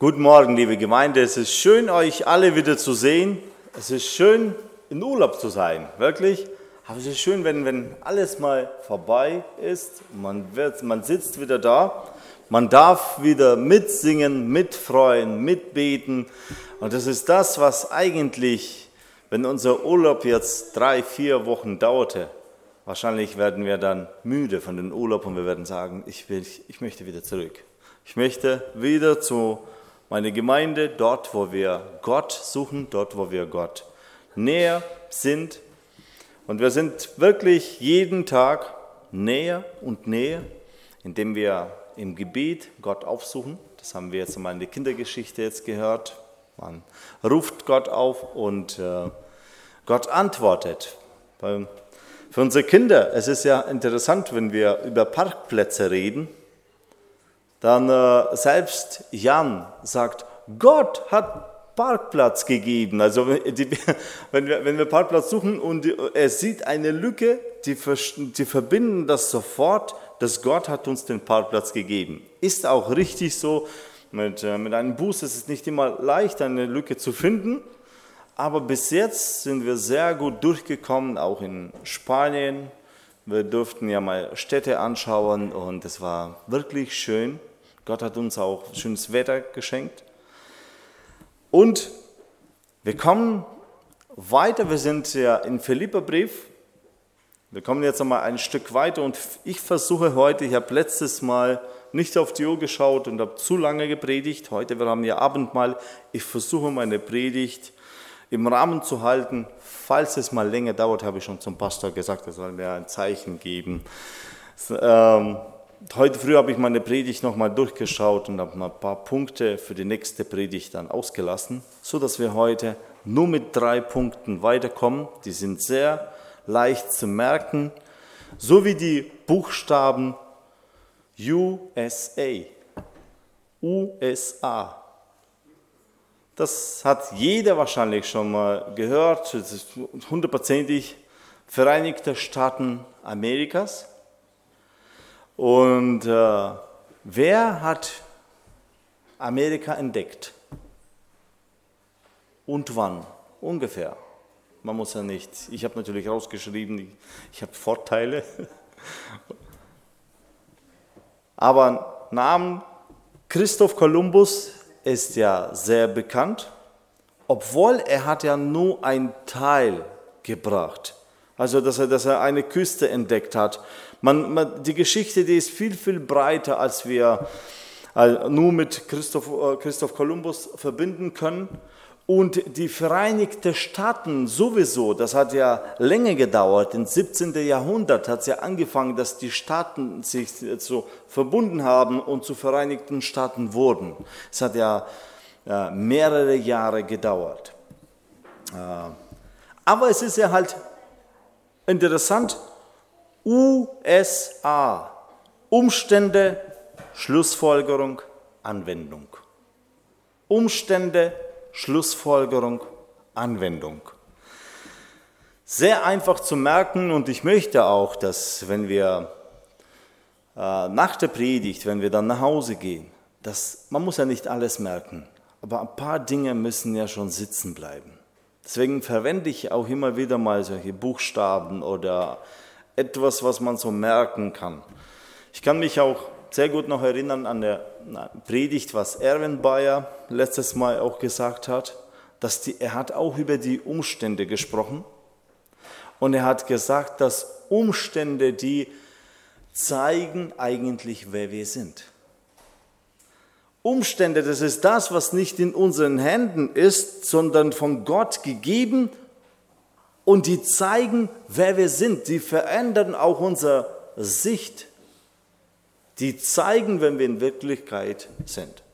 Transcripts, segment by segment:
Guten Morgen, liebe Gemeinde. Es ist schön, euch alle wieder zu sehen. Es ist schön, in Urlaub zu sein, wirklich. Aber es ist schön, wenn alles mal vorbei ist. Man sitzt wieder da. Man darf wieder mitsingen, mitfreuen, mitbeten. Und das ist das, was eigentlich, wenn unser Urlaub jetzt 3-4 Wochen dauerte, wahrscheinlich werden wir dann müde von dem Urlaub und wir werden sagen, ich möchte wieder zurück. Ich möchte wieder zu meiner Gemeinde, dort, wo wir Gott suchen, dort, wo wir Gott näher sind. Und wir sind wirklich jeden Tag näher und näher, indem wir im Gebet Gott aufsuchen. Das haben wir jetzt mal in der Kindergeschichte jetzt gehört. Man ruft Gott auf und Gott antwortet. Für unsere Kinder, es ist ja interessant, wenn wir über Parkplätze reden, dann selbst Jan sagt, Gott hat Parkplatz gegeben. Also wenn wir Parkplatz suchen und er sieht eine Lücke, die verbinden das sofort, dass Gott hat uns den Parkplatz gegeben. Ist auch richtig so. Mit einem Bus ist es nicht immer leicht, eine Lücke zu finden. Aber bis jetzt sind wir sehr gut durchgekommen, auch in Spanien. Wir durften ja mal Städte anschauen und es war wirklich schön. Gott hat uns auch schönes Wetter geschenkt. Und wir kommen weiter, wir sind ja im Philipperbrief. Wir kommen jetzt einmal ein Stück weiter und ich versuche heute, ich habe letztes Mal nicht auf die Uhr geschaut und habe zu lange gepredigt. Heute, wir haben ja Abendmahl. Ich versuche meine Predigt im Rahmen zu halten. Falls es mal länger dauert, habe ich schon zum Pastor gesagt, er soll mir ein Zeichen geben. Heute früh habe ich meine Predigt nochmal durchgeschaut und habe mal ein paar Punkte für die nächste Predigt dann ausgelassen, sodass wir heute nur mit 3 Punkten weiterkommen. Die sind sehr leicht zu merken, so wie die Buchstaben USA. USA. Das hat jeder wahrscheinlich schon mal gehört. Das ist 100%ig Vereinigte Staaten Amerikas. Und wer hat Amerika entdeckt? Und wann? Ungefähr. Man muss ja nicht, ich habe natürlich rausgeschrieben, ich habe Vorteile. Aber Namen Christoph Kolumbus ist ja sehr bekannt, obwohl er hat ja nur einen Teil gebracht. Also, dass er eine Küste entdeckt hat. Die Geschichte, die ist viel, viel breiter, als wir nur mit Christoph Kolumbus verbinden können. Und die Vereinigten Staaten sowieso, das hat ja länger gedauert. Im 17. Jahrhundert hat es ja angefangen, dass die Staaten sich so verbunden haben und zu Vereinigten Staaten wurden. Es hat ja mehrere Jahre gedauert. Aber es ist ja halt interessant, USA, Umstände, Schlussfolgerung, Anwendung. Umstände, Schlussfolgerung, Anwendung. Sehr einfach zu merken und ich möchte auch, dass wenn wir nach der Predigt, wenn wir dann nach Hause gehen, man muss ja nicht alles merken, aber ein paar Dinge müssen ja schon sitzen bleiben. Deswegen verwende ich auch immer wieder mal solche Buchstaben oder etwas, was man so merken kann. Ich kann mich auch sehr gut noch erinnern an der Predigt, was Erwin Bayer letztes Mal auch gesagt hat, er hat auch über die Umstände gesprochen und er hat gesagt, dass Umstände, die zeigen eigentlich, wer wir sind. Umstände, das ist das, was nicht in unseren Händen ist, sondern von Gott gegeben und die zeigen, wer wir sind. Die verändern auch unsere Sicht. Die zeigen, wenn wir in Wirklichkeit sind.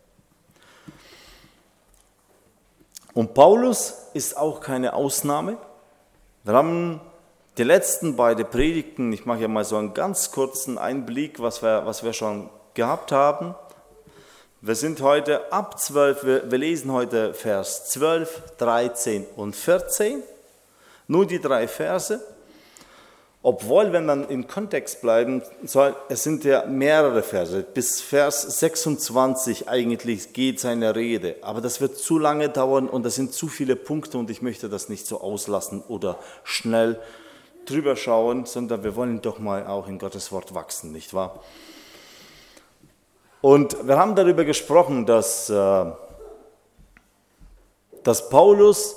Und Paulus ist auch keine Ausnahme. Wir haben die letzten beiden Predigten, ich mache ja mal so einen ganz kurzen Einblick, was wir schon gehabt haben. Wir sind heute ab 12, wir lesen heute Vers 12, 13 und 14, nur die 3 Verse. Obwohl, wenn man im Kontext bleiben soll, es sind ja mehrere Verse. Bis Vers 26 eigentlich geht seine Rede. Aber das wird zu lange dauern und das sind zu viele Punkte und ich möchte das nicht so auslassen oder schnell drüber schauen, sondern wir wollen doch mal auch in Gottes Wort wachsen, nicht wahr? Und wir haben darüber gesprochen, dass Paulus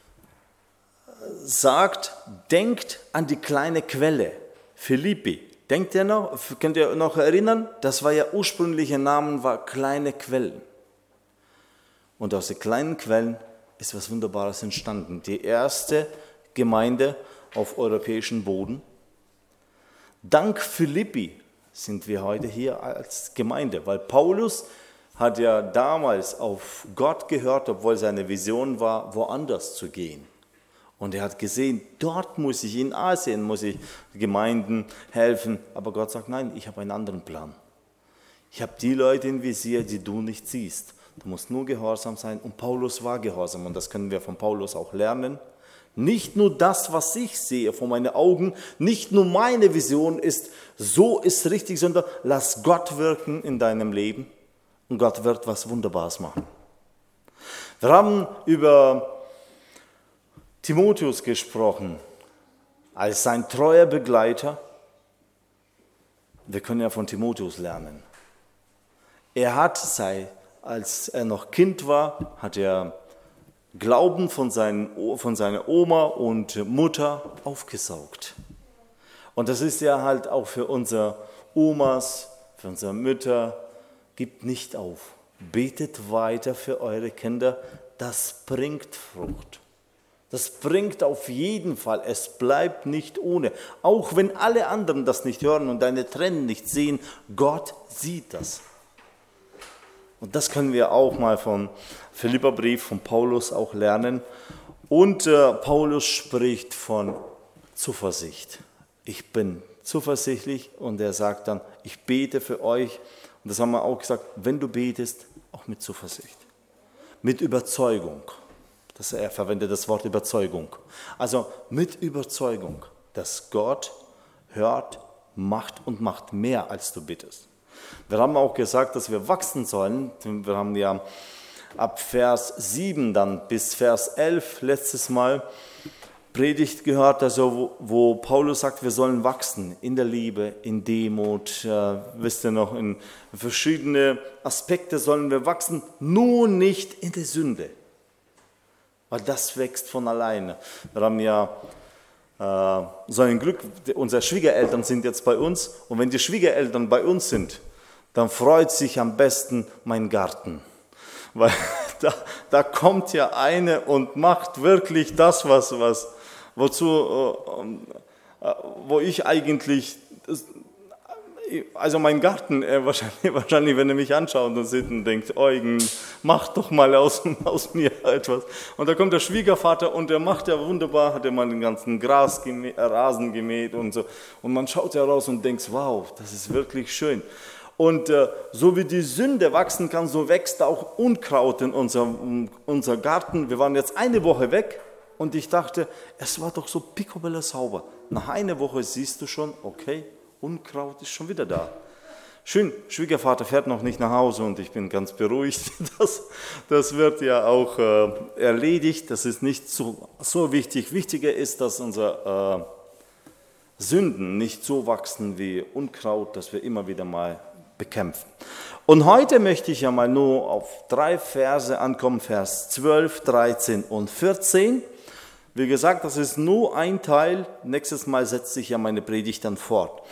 sagt, denkt an die kleine Quelle, Philippi. Denkt ihr noch, könnt ihr noch erinnern? Das war ja ursprüngliche Name, war kleine Quellen. Und aus den kleinen Quellen ist was Wunderbares entstanden. Die erste Gemeinde auf europäischem Boden. Dank Philippi sind wir heute hier als Gemeinde, weil Paulus hat ja damals auf Gott gehört, obwohl seine Vision war, woanders zu gehen. Und er hat gesehen, dort muss ich, in Asien muss ich Gemeinden helfen. Aber Gott sagt, nein, ich habe einen anderen Plan. Ich habe die Leute im Visier, die du nicht siehst. Du musst nur gehorsam sein. Und Paulus war gehorsam. Und das können wir von Paulus auch lernen. Nicht nur das, was ich sehe vor meinen Augen, nicht nur meine Vision ist, so ist richtig, sondern lass Gott wirken in deinem Leben. Und Gott wird was Wunderbares machen. Wir haben über Timotheus gesprochen, als sein treuer Begleiter. Wir können ja von Timotheus lernen. Er hat, als er noch Kind war, hat er Glauben von seiner Oma und Mutter aufgesaugt. Und das ist ja halt auch für unsere Omas, für unsere Mütter, gebt nicht auf. Betet weiter für eure Kinder, das bringt Frucht. Das bringt auf jeden Fall, es bleibt nicht ohne. Auch wenn alle anderen das nicht hören und deine Tränen nicht sehen, Gott sieht das. Und das können wir auch mal vom Philipperbrief, von Paulus auch lernen. Und Paulus spricht von Zuversicht. Ich bin zuversichtlich und er sagt dann, ich bete für euch. Und das haben wir auch gesagt, wenn du betest, auch mit Zuversicht, mit Überzeugung. Er verwendet das Wort Überzeugung. Also mit Überzeugung, dass Gott hört, macht mehr, als du bittest. Wir haben auch gesagt, dass wir wachsen sollen. Wir haben ja ab Vers 7 dann bis Vers 11 letztes Mal Predigt gehört, also wo Paulus sagt, wir sollen wachsen in der Liebe, in Demut, wisst ihr noch, in verschiedene Aspekte sollen wir wachsen, nur nicht in der Sünde. Weil das wächst von alleine. Wir haben ja so ein Glück, unsere Schwiegereltern sind jetzt bei uns und wenn die Schwiegereltern bei uns sind, dann freut sich am besten mein Garten. Weil da kommt ja eine und macht wirklich das, wo ich eigentlich, also mein Garten, wahrscheinlich, wenn er mich anschaut und sieht und denkt, Eugen, mach doch mal aus mir etwas. Und da kommt der Schwiegervater und der macht ja wunderbar, hat er mal den ganzen Rasen gemäht und so. Und man schaut ja raus und denkt, wow, das ist wirklich schön. Und so wie die Sünde wachsen kann, so wächst auch Unkraut in unser Garten. Wir waren jetzt eine Woche weg und ich dachte, es war doch so picobello sauber. Nach einer Woche siehst du schon, okay, Unkraut ist schon wieder da. Schön, Schwiegervater fährt noch nicht nach Hause und ich bin ganz beruhigt. Das wird ja auch erledigt. Das ist nicht so wichtig. Wichtiger ist, dass unsere Sünden nicht so wachsen wie Unkraut, dass wir immer wieder mal bekämpfen. Und heute möchte ich ja mal nur auf 3 Verse ankommen, Vers 12, 13 und 14. Wie gesagt, das ist nur ein Teil. Nächstes Mal setzt sich ja meine Predigt dann fort.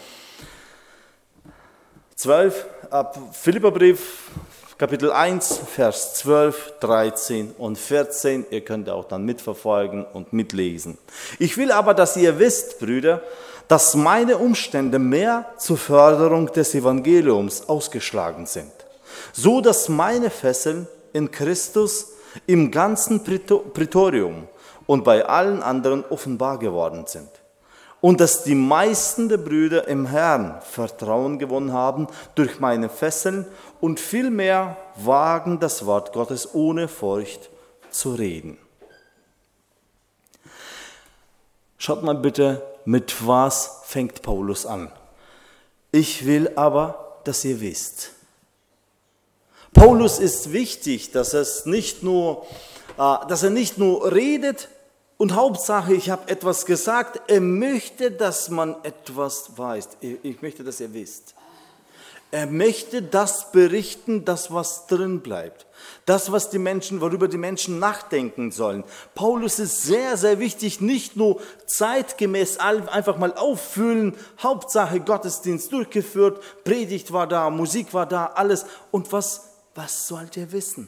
12, ab Philipperbrief, Kapitel 1, Vers 12, 13 und 14. Ihr könnt auch dann mitverfolgen und mitlesen. Ich will aber, dass ihr wisst, Brüder, dass meine Umstände mehr zur Förderung des Evangeliums ausgeschlagen sind, so dass meine Fesseln in Christus im ganzen Prätorium und bei allen anderen offenbar geworden sind. Und dass die meisten der Brüder im Herrn Vertrauen gewonnen haben durch meine Fesseln und vielmehr wagen, das Wort Gottes ohne Furcht zu reden. Schaut mal bitte mit was fängt Paulus an? Ich will aber, dass ihr wisst. Paulus ist wichtig, dass er nicht nur redet und Hauptsache, ich habe etwas gesagt. Er möchte, dass man etwas weiß. Ich möchte, dass ihr wisst. Er möchte das berichten, das was drin bleibt. Das, worüber die Menschen nachdenken sollen. Paulus ist sehr, sehr wichtig, nicht nur zeitgemäß einfach mal auffüllen, Hauptsache Gottesdienst durchgeführt, Predigt war da, Musik war da, alles. Und was sollt ihr wissen?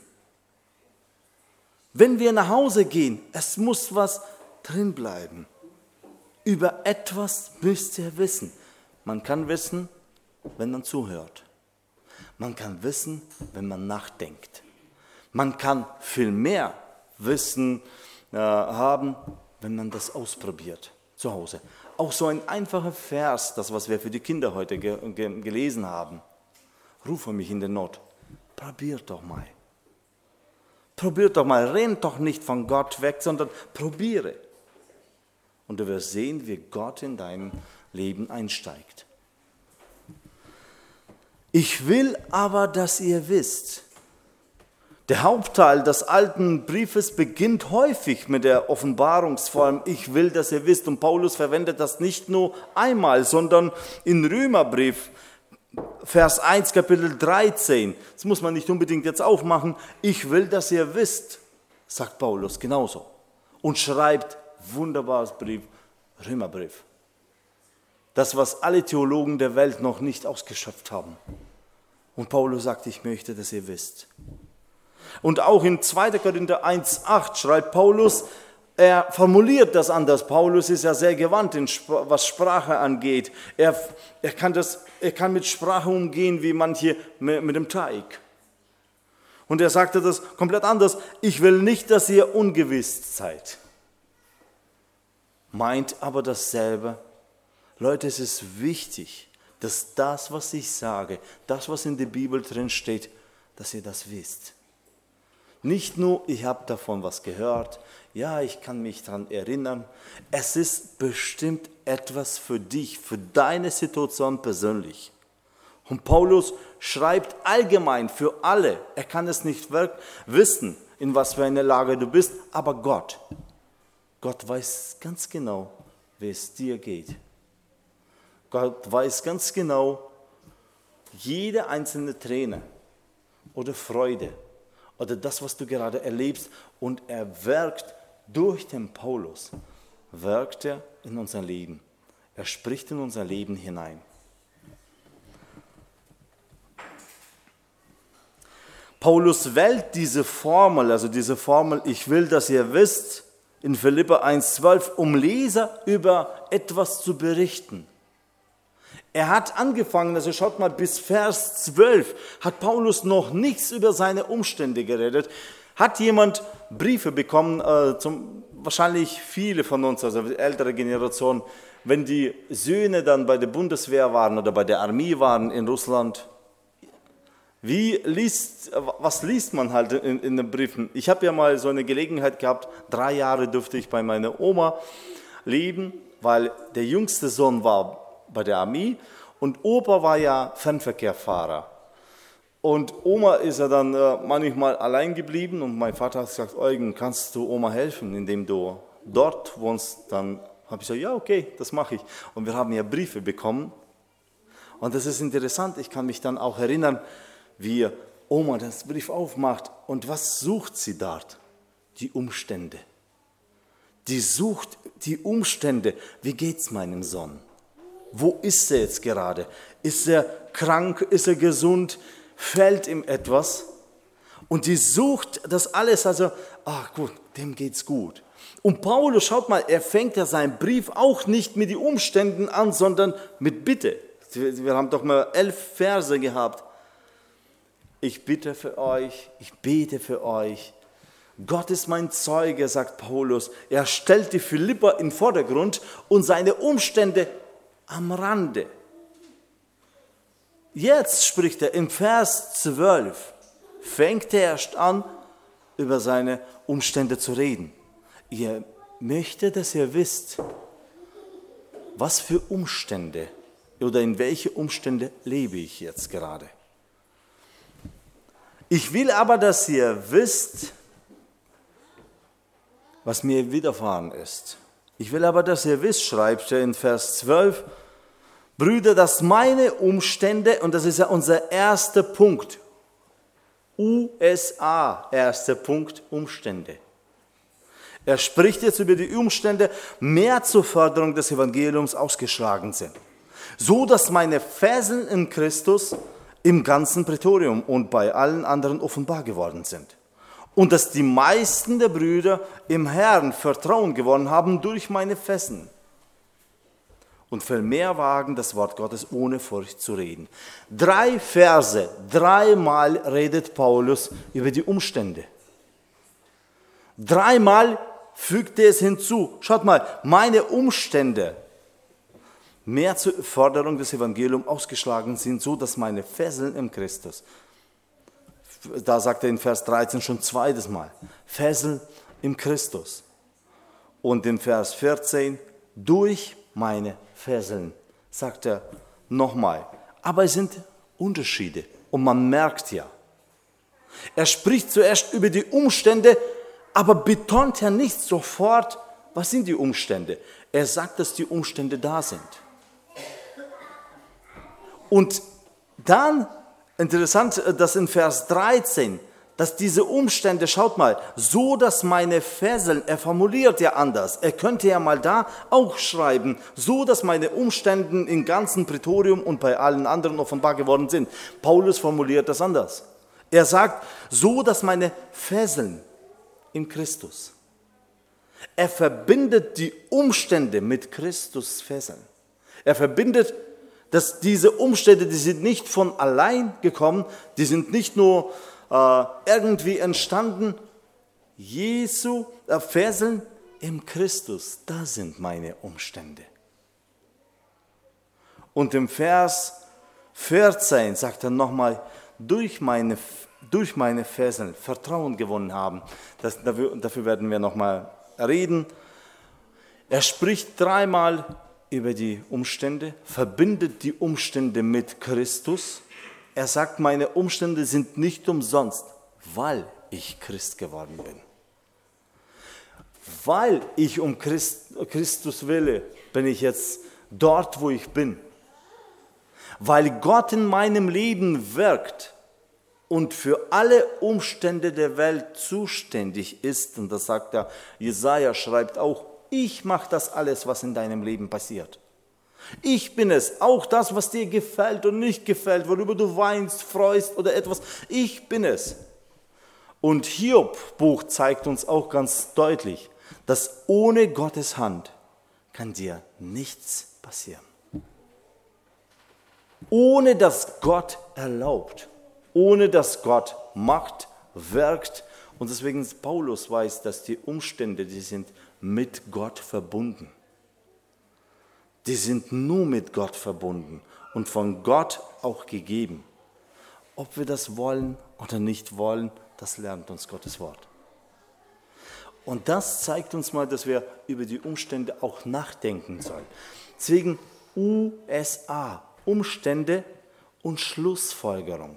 Wenn wir nach Hause gehen, es muss was drin bleiben. Über etwas müsst ihr wissen. Man kann wissen, wenn man zuhört. Man kann wissen, wenn man nachdenkt. Man kann viel mehr Wissen haben, wenn man das ausprobiert zu Hause. Auch so ein einfacher Vers, das was wir für die Kinder heute gelesen haben. Rufe mich in den Not. Probiert doch mal. Probiert doch mal. Rennt doch nicht von Gott weg, sondern probiere. Und du wirst sehen, wie Gott in dein Leben einsteigt. Ich will aber, dass ihr wisst. Der Hauptteil des alten Briefes beginnt häufig mit der Offenbarungsform, ich will, dass ihr wisst. Und Paulus verwendet das nicht nur einmal, sondern in Römerbrief, Vers 1, Kapitel 13. Das muss man nicht unbedingt jetzt aufmachen. Ich will, dass ihr wisst, sagt Paulus genauso. Und schreibt wunderbares Brief, Römerbrief. Das, was alle Theologen der Welt noch nicht ausgeschöpft haben. Und Paulus sagt, ich möchte, dass ihr wisst. Und auch in 2. Korinther 1,8 schreibt Paulus, er formuliert das anders. Paulus ist ja sehr gewandt, was Sprache angeht. Er kann mit Sprache umgehen wie manche mit dem Teig. Und er sagte das komplett anders. Ich will nicht, dass ihr ungewiss seid. Meint aber dasselbe. Leute, es ist wichtig, dass das, was ich sage, das, was in der Bibel drin steht, dass ihr das wisst. Nicht nur, ich habe davon was gehört, ja, ich kann mich daran erinnern. Es ist bestimmt etwas für dich, für deine Situation persönlich. Und Paulus schreibt allgemein für alle. Er kann es nicht wissen, in was für einer Lage du bist, aber Gott weiß ganz genau, wie es dir geht. Gott weiß ganz genau, jede einzelne Träne oder Freude oder das, was du gerade erlebst, und er wirkt durch den Paulus, wirkt er in unser Leben. Er spricht in unser Leben hinein. Paulus wählt diese Formel, ich will, dass ihr wisst, in Philipper 1,12, um Leser über etwas zu berichten. Er hat angefangen, also schaut mal, bis Vers 12 hat Paulus noch nichts über seine Umstände geredet. Hat jemand Briefe bekommen, wahrscheinlich viele von uns, also die ältere Generation, wenn die Söhne dann bei der Bundeswehr waren oder bei der Armee waren in Russland, was liest man halt in den Briefen? Ich habe ja mal so eine Gelegenheit gehabt, 3 Jahre durfte ich bei meiner Oma leben, weil der jüngste Sohn war bei der Armee und Opa war ja Fernverkehrfahrer. Und Oma ist ja dann manchmal allein geblieben und mein Vater hat gesagt, Eugen, kannst du Oma helfen, indem du dort wohnst? Dann habe ich gesagt, ja okay, das mache ich. Und wir haben ja Briefe bekommen und das ist interessant, ich kann mich dann auch erinnern, wie Oma das Brief aufmacht und was sucht sie dort? Die Umstände. Die sucht die Umstände, wie geht's meinem Sohn? Wo ist er jetzt gerade? Ist er krank? Ist er gesund? Fällt ihm etwas? Und die sucht das alles, also, ach gut, dem geht's gut. Und Paulus, schaut mal, er fängt ja seinen Brief auch nicht mit den Umständen an, sondern mit Bitte. Wir haben doch mal 11 Verse gehabt. Ich bitte für euch, ich bete für euch. Gott ist mein Zeuge, sagt Paulus. Er stellt die Philipper im Vordergrund und seine Umstände am Rande. Jetzt spricht er im Vers 12, fängt er erst an, über seine Umstände zu reden. Ihr möchtet, dass ihr wisst. was für Umstände oder in welche Umstände lebe ich jetzt gerade. Ich will aber, dass ihr wisst, was mir widerfahren ist. Ich will aber, dass ihr wisst, schreibt er in Vers 12, Brüder, dass meine Umstände, und das ist ja unser erster Punkt, USA, erster Punkt, Umstände. Er spricht jetzt über die Umstände, mehr zur Förderung des Evangeliums ausgeschlagen sind, so dass meine Fesseln in Christus im ganzen Prätorium und bei allen anderen offenbar geworden sind. Und dass die meisten der Brüder im Herrn Vertrauen gewonnen haben durch meine Fesseln. Und vielmehr wagen, das Wort Gottes ohne Furcht zu reden. 3 Verse, 3-mal redet Paulus über die Umstände. 3-mal fügt er es hinzu. Schaut mal, meine Umstände mehr zur Förderung des Evangeliums ausgeschlagen sind, so dass meine Fesseln im Christus. Da sagt er in Vers 13 schon 2. Mal, Fesseln im Christus. Und in Vers 14, durch meine Fesseln, sagt er nochmal. Aber es sind Unterschiede und man merkt ja. Er spricht zuerst über die Umstände, aber betont ja nicht sofort, was sind die Umstände. Er sagt, dass die Umstände da sind. Und dann, interessant, dass in Vers 13, dass diese Umstände, schaut mal, so dass meine Fesseln, er formuliert ja anders, er könnte ja mal da auch schreiben, so dass meine Umstände im ganzen Prätorium und bei allen anderen offenbar geworden sind. Paulus formuliert das anders. Er sagt, so dass meine Fesseln in Christus. Er verbindet die Umstände mit Christus Fesseln. Er verbindet, dass diese Umstände, die sind nicht von allein gekommen, die sind nicht nur irgendwie entstanden. Jesu Fesseln im Christus, das sind meine Umstände. Und im Vers 14 sagt er nochmal, durch meine Fesseln Vertrauen gewonnen haben. Dafür werden wir nochmal reden. Er spricht 3-mal über die Umstände, verbindet die Umstände mit Christus. Er sagt, meine Umstände sind nicht umsonst, weil ich Christ geworden bin. Weil ich um Christus wille, bin ich jetzt dort, wo ich bin. Weil Gott in meinem Leben wirkt und für alle Umstände der Welt zuständig ist, und das sagt er, Jesaja schreibt auch, ich mache das alles, was in deinem Leben passiert. Ich bin es, auch das, was dir gefällt und nicht gefällt, worüber du weinst, freust oder etwas, ich bin es. Und Hiob-Buch zeigt uns auch ganz deutlich, dass ohne Gottes Hand kann dir nichts passieren. Ohne dass Gott erlaubt, ohne dass Gott macht, wirkt. Und deswegen Paulus weiß, dass die Umstände, die sind mit Gott verbunden. Die sind nur mit Gott verbunden und von Gott auch gegeben. Ob wir das wollen oder nicht wollen, das lernt uns Gottes Wort. Und das zeigt uns mal, dass wir über die Umstände auch nachdenken sollen. Deswegen USA, Umstände und Schlussfolgerung.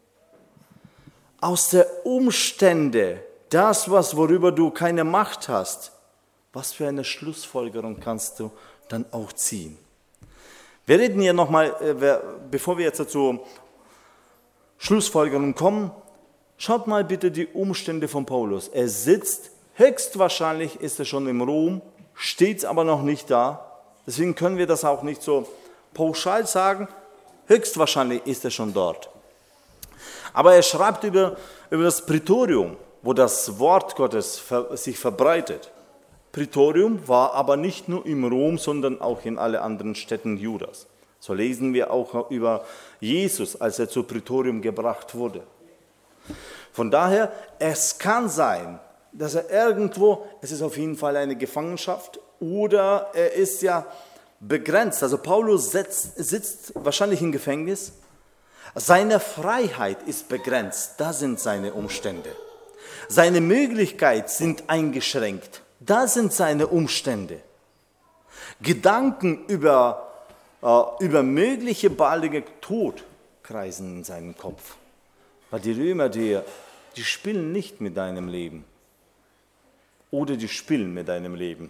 Aus der Umstände, das, worüber du keine Macht hast, was für eine Schlussfolgerung kannst du dann auch ziehen? Wir reden hier nochmal, bevor wir jetzt zur Schlussfolgerung kommen, schaut mal bitte die Umstände von Paulus. Er sitzt, höchstwahrscheinlich ist er schon im Rom, steht aber noch nicht da. Deswegen können wir das auch nicht so pauschal sagen. Höchstwahrscheinlich ist er schon dort. Aber er schreibt über das Prätorium, wo das Wort Gottes sich verbreitet. Prätorium war aber nicht nur im Rom, sondern auch in alle anderen Städten Judas. So lesen wir auch über Jesus, als er zu Prätorium gebracht wurde. Von daher, es kann sein, dass er irgendwo, es ist auf jeden Fall eine Gefangenschaft oder er ist ja begrenzt. Also Paulus sitzt wahrscheinlich im Gefängnis. Seine Freiheit ist begrenzt, das sind seine Umstände. Seine Möglichkeiten sind eingeschränkt, das sind seine Umstände. Gedanken über mögliche baldige Tod kreisen in seinem Kopf. Weil die Römer, die spielen nicht mit deinem Leben. Oder die spielen mit deinem Leben.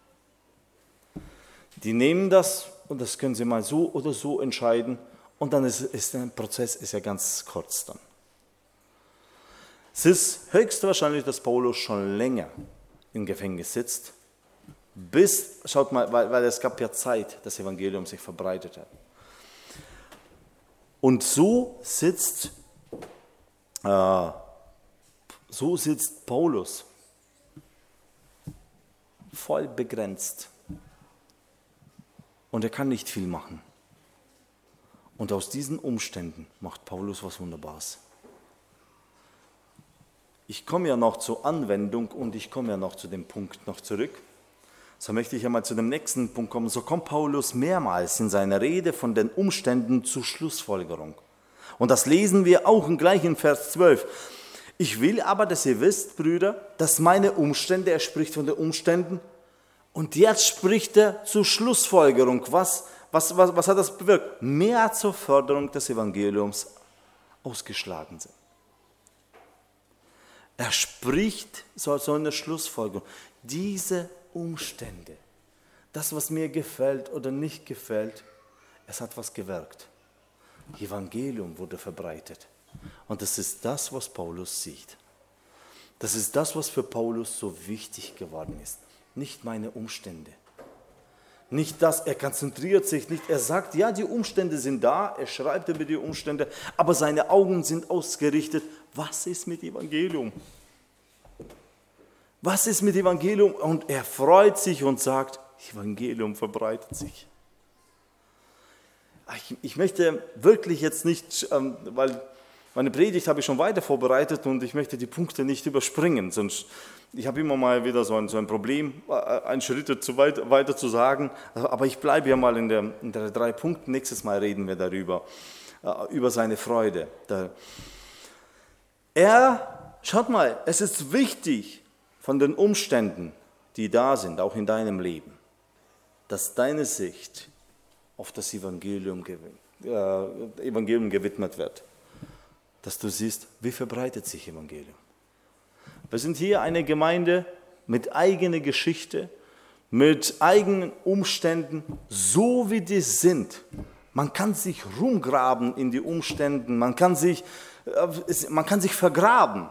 Die nehmen das und das können sie mal so oder so entscheiden und dann ist der Prozess ist ja ganz kurz dann. Es ist höchstwahrscheinlich, dass Paulus schon länger im Gefängnis sitzt, schaut mal, weil es gab ja Zeit, das Evangelium sich verbreitet hat. Und so sitzt Paulus voll begrenzt. Und er kann nicht viel machen. Und aus diesen Umständen macht Paulus was Wunderbares. Ich komme ja noch zur Anwendung und ich komme ja noch zu dem Punkt noch zurück. So möchte ich ja mal zu dem nächsten Punkt kommen. So kommt Paulus mehrmals in seiner Rede von den Umständen zur Schlussfolgerung. Und das lesen wir auch gleich in Vers 12. Ich will aber, dass ihr wisst, Brüder, dass meine Umstände, er spricht von den Umständen, und jetzt spricht er zur Schlussfolgerung. Was hat das bewirkt? Mehr zur Förderung des Evangeliums ausgeschlagen sind. Er spricht so eine Schlussfolgerung. Diese Umstände, das, was mir gefällt oder nicht gefällt, es hat was gewirkt. Evangelium wurde verbreitet. Und das ist das, was Paulus sieht. Das ist das, was für Paulus so wichtig geworden ist. Nicht meine Umstände. Nicht das, er konzentriert sich nicht, er sagt, ja, die Umstände sind da, er schreibt über die Umstände, aber seine Augen sind ausgerichtet. Was ist mit Evangelium? Was ist mit Evangelium? Und er freut sich und sagt, Evangelium verbreitet sich. Ich möchte wirklich jetzt nicht, weil meine Predigt habe ich schon weiter vorbereitet und ich möchte die Punkte nicht überspringen, sonst ich habe immer mal wieder so ein Problem, einen Schritt weiter zu sagen, aber ich bleibe ja mal in der 3 Punkten. Nächstes Mal reden wir darüber, über seine Freude. Schaut mal, es ist wichtig von den Umständen, die da sind, auch in deinem Leben, dass deine Sicht auf das Evangelium gewidmet wird. Dass du siehst, wie verbreitet sich Evangelium. Wir sind hier eine Gemeinde mit eigener Geschichte, mit eigenen Umständen, so wie die sind. Man kann sich rumgraben in die Umstände, man kann sich vergraben.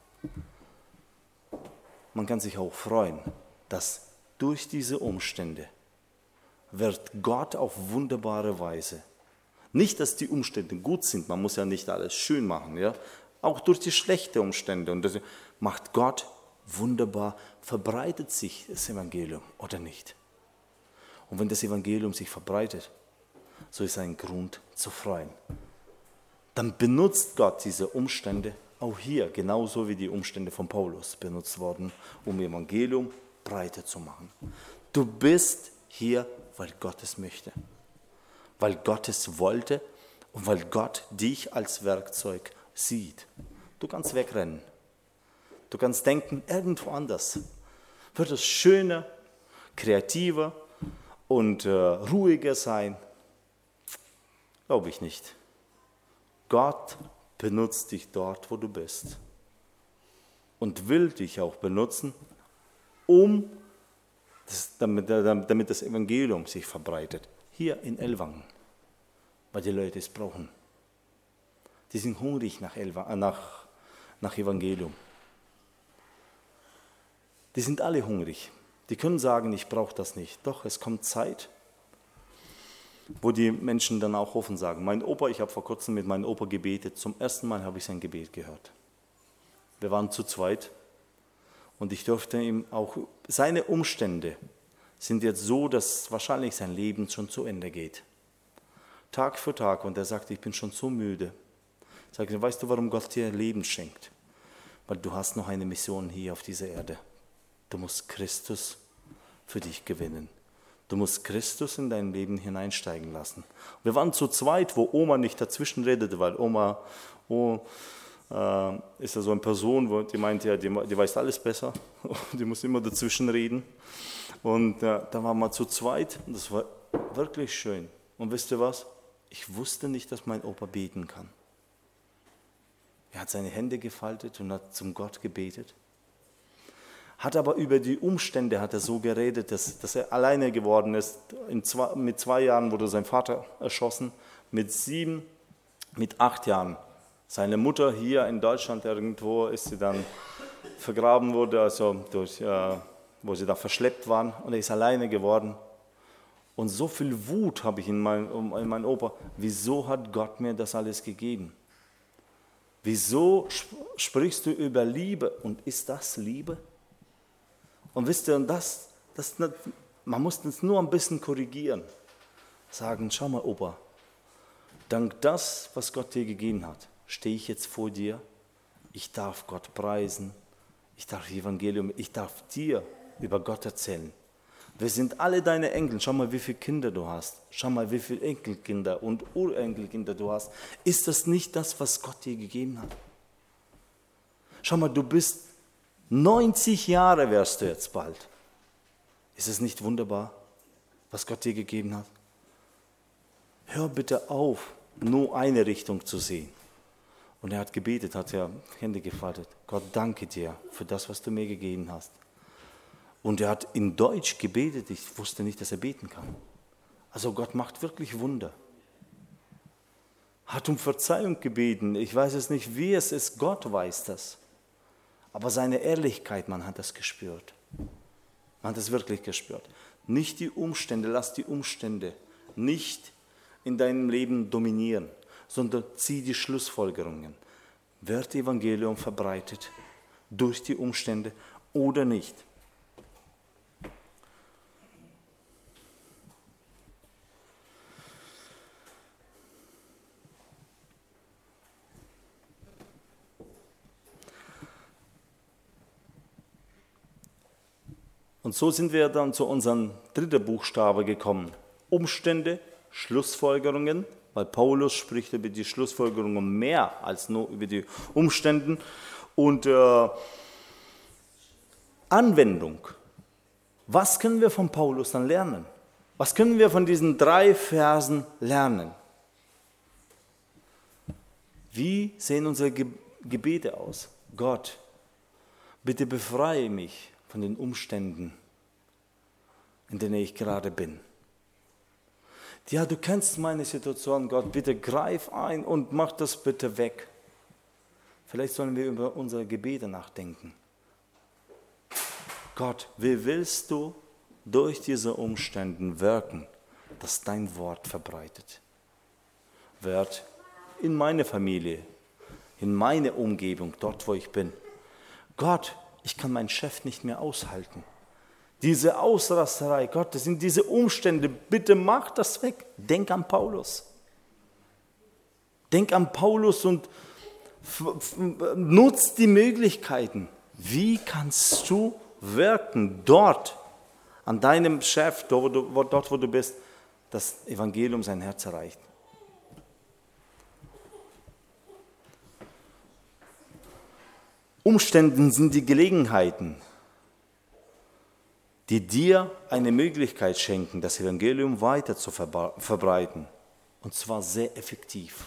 Man kann sich auch freuen, dass durch diese Umstände wird Gott auf wunderbare Weise, nicht, dass die Umstände gut sind, man muss ja nicht alles schön machen, ja? Auch durch die schlechten Umstände. Und das macht Gott wunderbar, verbreitet sich das Evangelium oder nicht. Und wenn das Evangelium sich verbreitet, so ist ein Grund zu freuen. Dann benutzt Gott diese Umstände auch hier, genauso wie die Umstände von Paulus benutzt wurden, um Evangelium breiter zu machen. Du bist hier, weil Gott es möchte. Weil Gott es wollte und weil Gott dich als Werkzeug sieht. Du kannst wegrennen. Du kannst denken, irgendwo anders wird es schöner, kreativer und ruhiger sein. Glaube ich nicht. Gott benutzt dich dort, wo du bist. Und will dich auch benutzen, damit das Evangelium sich verbreitet. Hier in Ellwangen, weil die Leute es brauchen. Die sind hungrig nach Evangelium. Die sind alle hungrig. Die können sagen, ich brauche das nicht. Doch, es kommt Zeit, wo die Menschen dann auch offen sagen. Ich habe vor kurzem mit meinem Opa gebetet. Zum ersten Mal habe ich sein Gebet gehört. Wir waren zu zweit und ich durfte ihm auch, seine Umstände sind jetzt so, dass wahrscheinlich sein Leben schon zu Ende geht. Tag für Tag. Und er sagte, ich bin schon so müde. Ich sagte, weißt du, warum Gott dir Leben schenkt? Weil du hast noch eine Mission hier auf dieser Erde. Du musst Christus für dich gewinnen. Du musst Christus in dein Leben hineinsteigen lassen. Wir waren zu zweit, wo Oma nicht dazwischen redete, weil Oma ist da so eine Person, die meint ja, die weiß alles besser, die muss immer dazwischen reden. Und da waren wir zu zweit und das war wirklich schön. Und wisst ihr was? Ich wusste nicht, dass mein Opa beten kann. Er hat seine Hände gefaltet und hat zum Gott gebetet. Hat aber über die Umstände hat er so geredet, dass er alleine geworden ist. Mit 2 Jahren wurde sein Vater erschossen, mit 7, mit 8 Jahren. Seine Mutter hier in Deutschland irgendwo ist sie dann vergraben wurde, also wo sie da verschleppt waren, und er ist alleine geworden. Und so viel Wut habe ich in meinen Opa. Wieso hat Gott mir das alles gegeben? Wieso sprichst du über Liebe und ist das Liebe? Und wisst ihr, man muss das nur ein bisschen korrigieren. Sagen, schau mal Opa, dank das, was Gott dir gegeben hat, stehe ich jetzt vor dir. Ich darf Gott preisen, ich darf Evangelium, ich darf dir über Gott erzählen. Wir sind alle deine Enkel. Schau mal, wie viele Kinder du hast. Schau mal, wie viele Enkelkinder und Urenkelkinder du hast. Ist das nicht das, was Gott dir gegeben hat? Schau mal, du bist 90 Jahre wärst du jetzt bald. Ist es nicht wunderbar, was Gott dir gegeben hat? Hör bitte auf, nur eine Richtung zu sehen. Und er hat gebetet, hat ja Hände gefaltet. Gott, danke dir für das, was du mir gegeben hast. Und er hat in Deutsch gebetet, ich wusste nicht, dass er beten kann. Also Gott macht wirklich Wunder. Hat um Verzeihung gebeten, ich weiß es nicht, wie es ist, Gott weiß das. Aber seine Ehrlichkeit, man hat das gespürt. Man hat es wirklich gespürt. Nicht die Umstände, lass die Umstände nicht in deinem Leben dominieren, sondern zieh die Schlussfolgerungen. Wird Evangelium verbreitet durch die Umstände oder nicht? Und so sind wir dann zu unserem 3. Buchstabe gekommen. Umstände, Schlussfolgerungen, weil Paulus spricht über die Schlussfolgerungen mehr als nur über die Umstände. Und Anwendung. Was können wir von Paulus dann lernen? Was können wir von diesen 3 Versen lernen? Wie sehen unsere Gebete aus? Gott, bitte befreie mich von den Umständen, in denen ich gerade bin. Ja, du kennst meine Situation, Gott, bitte greif ein und mach das bitte weg. Vielleicht sollen wir über unsere Gebete nachdenken. Gott, wie willst du durch diese Umstände wirken, dass dein Wort verbreitet wird in meine Familie, in meine Umgebung, dort wo ich bin. Gott, ich kann meinen Chef nicht mehr aushalten. Diese Ausrasterei, Gott, das sind diese Umstände, bitte mach das weg. Denk an Paulus. Denk an Paulus und nutz die Möglichkeiten. Wie kannst du wirken dort, an deinem Chef, dort wo du bist, das Evangelium sein Herz erreicht? Umständen sind die Gelegenheiten, die dir eine Möglichkeit schenken, das Evangelium weiter zu verbreiten. Und zwar sehr effektiv.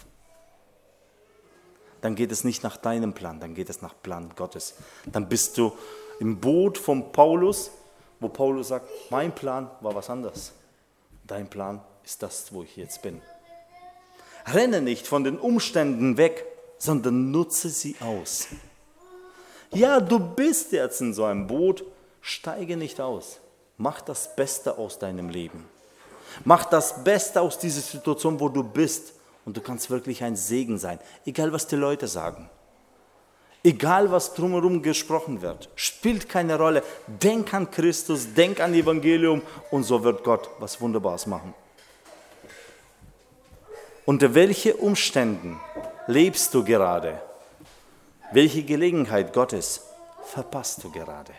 Dann geht es nicht nach deinem Plan, dann geht es nach Plan Gottes. Dann bist du im Boot von Paulus, wo Paulus sagt, mein Plan war was anderes. Dein Plan ist das, wo ich jetzt bin. Renne nicht von den Umständen weg, sondern nutze sie aus. Ja, du bist jetzt in so einem Boot, steige nicht aus. Mach das Beste aus deinem Leben. Mach das Beste aus dieser Situation, wo du bist. Und du kannst wirklich ein Segen sein. Egal, was die Leute sagen. Egal, was drumherum gesprochen wird. Spielt keine Rolle. Denk an Christus, denk an Evangelium und so wird Gott was Wunderbares machen. Unter welchen Umständen lebst du gerade? Welche Gelegenheit Gottes verpasst du gerade?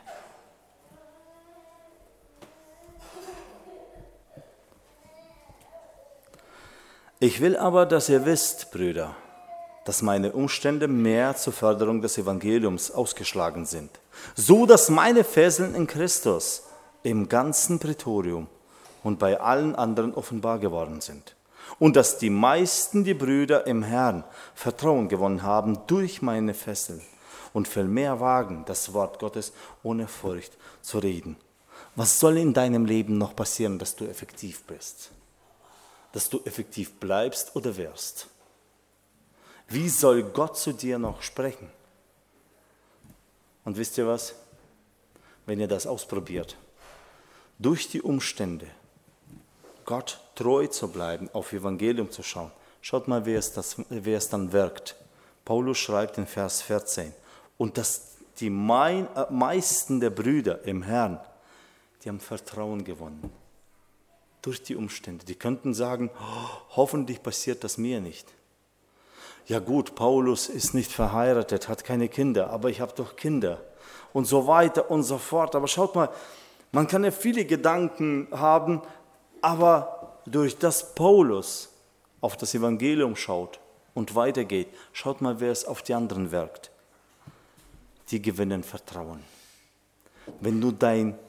Ich will aber, dass ihr wisst, Brüder, dass meine Umstände mehr zur Förderung des Evangeliums ausgeschlagen sind, so dass meine Fesseln in Christus im ganzen Prätorium und bei allen anderen offenbar geworden sind. Und dass die meisten, die Brüder im Herrn, Vertrauen gewonnen haben durch meine Fesseln und vielmehr wagen, das Wort Gottes ohne Furcht zu reden. Was soll in deinem Leben noch passieren, dass du effektiv bist? Dass du effektiv bleibst oder wirst? Wie soll Gott zu dir noch sprechen? Und wisst ihr was? Wenn ihr das ausprobiert, durch die Umstände, Gott treu zu bleiben, auf Evangelium zu schauen. Schaut mal, wie es dann wirkt. Paulus schreibt in Vers 14, und dass die meisten der Brüder im Herrn, die haben Vertrauen gewonnen. Durch die Umstände. Die könnten sagen, hoffentlich passiert das mir nicht. Ja gut, Paulus ist nicht verheiratet, hat keine Kinder, aber ich habe doch Kinder. Und so weiter und so fort. Aber schaut mal, man kann ja viele Gedanken haben, aber durch das Paulus auf das Evangelium schaut und weitergeht, schaut mal, wer es auf die anderen wirkt. Die gewinnen Vertrauen. Wenn du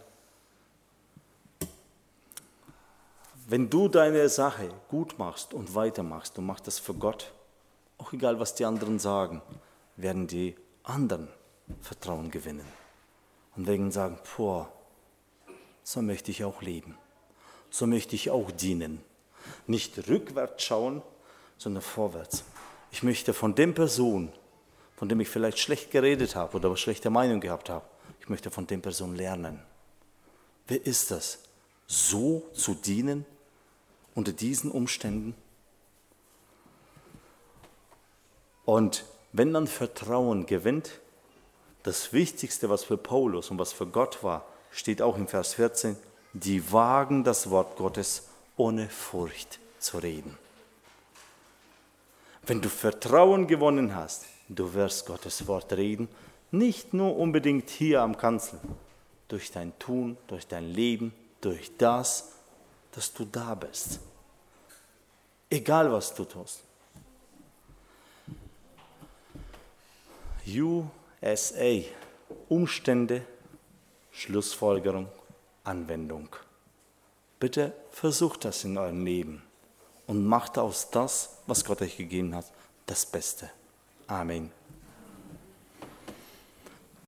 deine Sache gut machst und weitermachst, du machst das für Gott, auch egal, was die anderen sagen, werden die anderen Vertrauen gewinnen. Und werden sagen, so möchte ich auch leben. So möchte ich auch dienen. Nicht rückwärts schauen, sondern vorwärts. Ich möchte von der Person, von dem ich vielleicht schlecht geredet habe oder schlechte Meinung gehabt habe, ich möchte von der Person lernen. Wer ist das? So zu dienen unter diesen Umständen? Und wenn man Vertrauen gewinnt, das Wichtigste, was für Paulus und was für Gott war, steht auch im Vers 14, die wagen das Wort Gottes ohne Furcht zu reden. Wenn du Vertrauen gewonnen hast, du wirst Gottes Wort reden, nicht nur unbedingt hier am Kanzel, durch dein Tun, durch dein Leben, durch das, dass du da bist. Egal, was du tust. USA, Umstände, Schlussfolgerung, Anwendung. Bitte versucht das in eurem Leben und macht aus das, was Gott euch gegeben hat, das Beste. Amen.